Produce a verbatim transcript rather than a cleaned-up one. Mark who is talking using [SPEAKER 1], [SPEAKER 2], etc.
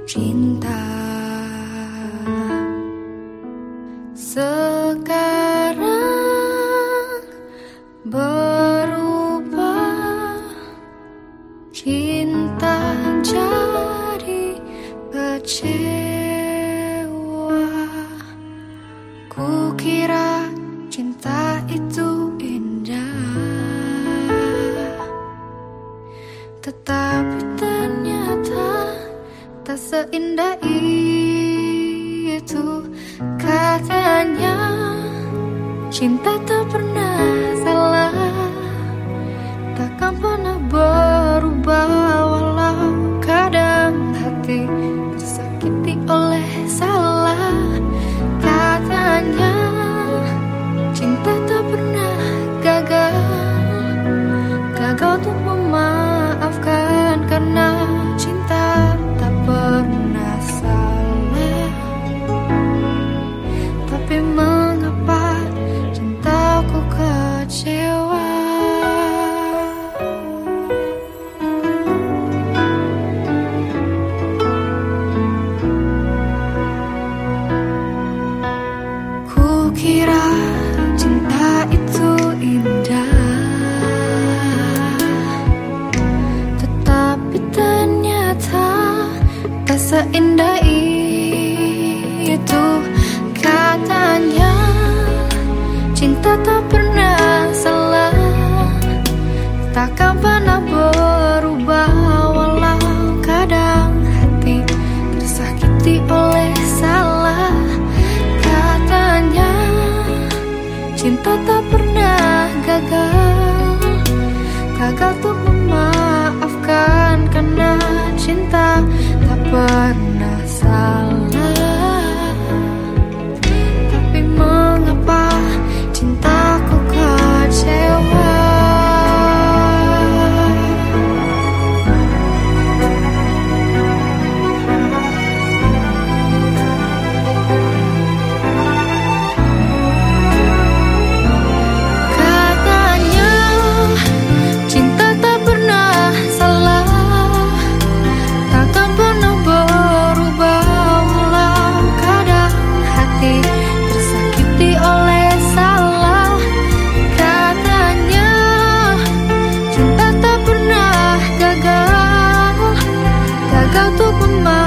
[SPEAKER 1] cinta. Sekarang berubah, cinta jadi kecewa. Kukira cinta itu indah, tetapi ternyata tak seindah itu. Katanya cinta tak pernah salah, takkan pernah berubah, walau kadang hati tersakiti oleh salah. Katanya cinta tak pernah gagal, gagal untuk memaafkan, karena cinta tak pernah salah. Tapi mengapa cintaku kecewa? Kukira cinta itu indah, tetapi ternyata tak seindah itu. Katanya cinta tak pernah salah, takkan pernah berubah, walau kadang hati tersakiti oleh salah. Katanya cinta tak pernah gagal, gagal untuk memaafkan, karena cinta tak pernah salah. Tapi mengapa cintaku kecewa? Katanya cinta tak pernah salah, takkan pernah berubah, walau kadang hati tersakiti oleh salah. Katanya cinta tak pernah gagal, gagal untuk memaafkan,